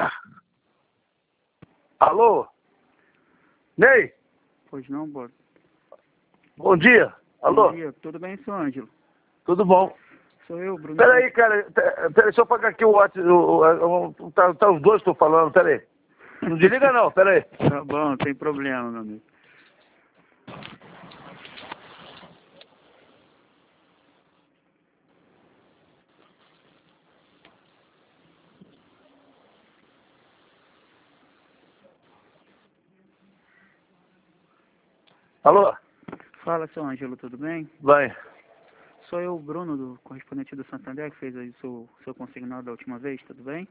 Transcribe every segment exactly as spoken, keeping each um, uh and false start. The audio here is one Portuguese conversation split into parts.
Alô? Ney? Pois não, Bob. Bom dia. Alô? Bom dia, tudo bem, seu Ângelo? Tudo bom? Sou eu, Bruno. Peraí, cara. Peraí, deixa eu pagar aqui o WhatsApp. O, o, tá, tá os dois que eu tô falando, peraí. Não desliga não, peraí. Tá bom, não tem problema, meu amigo. Alô? Fala, seu Ângelo, tudo bem? Vai. Sou eu, Bruno, do correspondente do Santander, que fez aí o seu, seu consignado da última vez, tudo bem?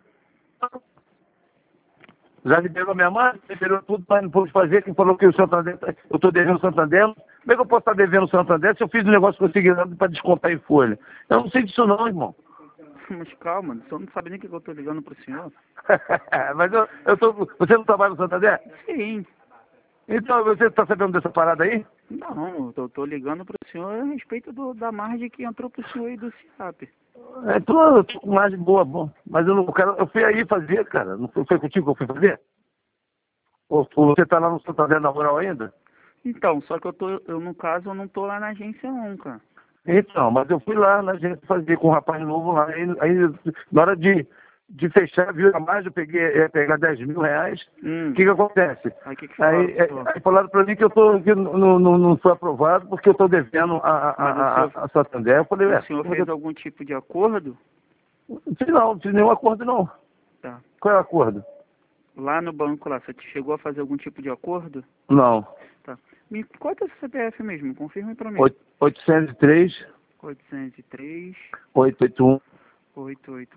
Já liberou minha mãe, liberou tudo, mas não pude fazer. Quem falou que o Santander, eu estou devendo o Santander. Como é que eu posso estar devendo o Santander se eu fiz um negócio consignado para descontar em folha? Eu não sei disso não, irmão. Mas calma, o senhor não sabe nem o que eu tô ligando pro senhor. Mas eu, eu tô, você não trabalha no Santander? Sim. Então, você está sabendo dessa parada aí? Não, eu tô, tô ligando pro senhor a respeito do, da margem que entrou pro senhor aí do SIAP. É, tô, eu tô com margem boa, bom. Mas eu não quero. Eu fui aí fazer, cara. Não foi, foi contigo que eu fui fazer? Ou, ou você tá lá no Santander na moral ainda? Então, só que eu tô, eu no caso, eu não tô lá na agência não, cara. Então, mas eu fui lá na gente fazer com um rapaz novo lá. Aí, aí na hora de, de fechar, viu a margem, eu peguei, ia pegar dez mil reais. O Hum. que que acontece? Aí o que que Aí, fala, aí, senhor? aí falaram pra mim que eu tô, que não, não, não foi aprovado porque eu tô devendo a, a, Mas o a, senhor, a, a Santander. Eu falei, o ué, senhor como é que fez eu... algum tipo de acordo? Não fiz não, não fiz nenhum acordo não. Tá. Qual é o acordo? Lá no banco lá, você chegou a fazer algum tipo de acordo? Não. Tá. Me, qual é o seu C P F mesmo? Confirme pra mim. oito- oitocentos e três, oitocentos e três, oitocentos e oitenta e um. oitocentos e oitenta e um.